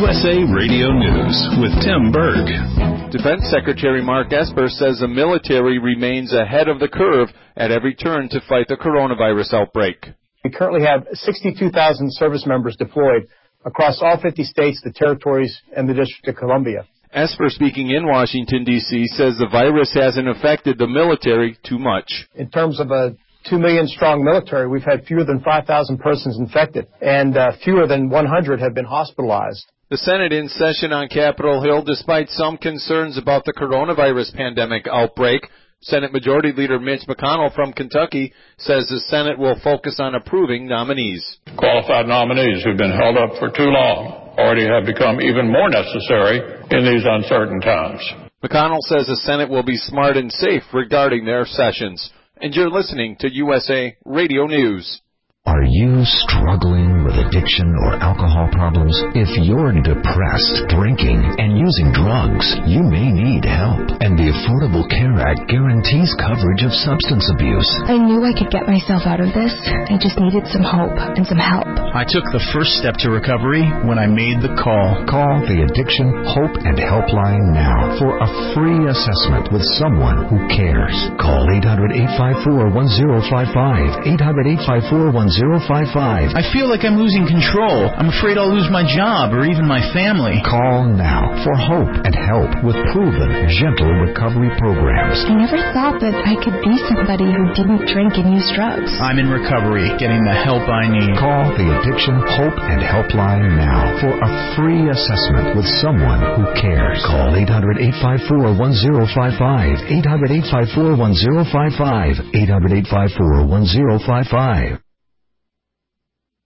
USA Radio News with Tim Berg. Defense Secretary Mark Esper says the military remains ahead of the curve at every turn to fight the coronavirus outbreak. We currently have 62,000 service members deployed across all 50 states, the territories, and the District of Columbia. Esper, speaking in Washington, D.C., says the virus hasn't affected the military too much. In terms of a 2 million strong military, we've had fewer than 5,000 persons infected, and fewer than 100 have been hospitalized. The Senate in session on Capitol Hill, despite some concerns about the coronavirus pandemic outbreak. Senate Majority Leader Mitch McConnell from Kentucky says the Senate will focus on approving nominees. Qualified nominees who've been held up for too long already have become even more necessary in these uncertain times. McConnell says the Senate will be smart and safe regarding their sessions. And you're listening to USA Radio News. Are you struggling with addiction or alcohol problems? If you're depressed, drinking, and using drugs, you may need help. And the Affordable Care Act guarantees coverage of substance abuse. I knew I could get myself out of this. I just needed some hope and some help. I took the first step to recovery when I made the call. Call the Addiction Hope and Helpline now for a free assessment with someone who cares. Call 800-854-1055. 800-854-1055. I feel like I'm losing control. I'm afraid I'll lose my job or even my family. Call now for hope and help with proven, gentle recovery programs. I never thought that I could be somebody who didn't drink and use drugs. I'm in recovery, getting the help I need. Call the Addiction Hope and Helpline now for a free assessment with someone who cares. Call 800-854-1055. 800-854-1055. 800-854-1055.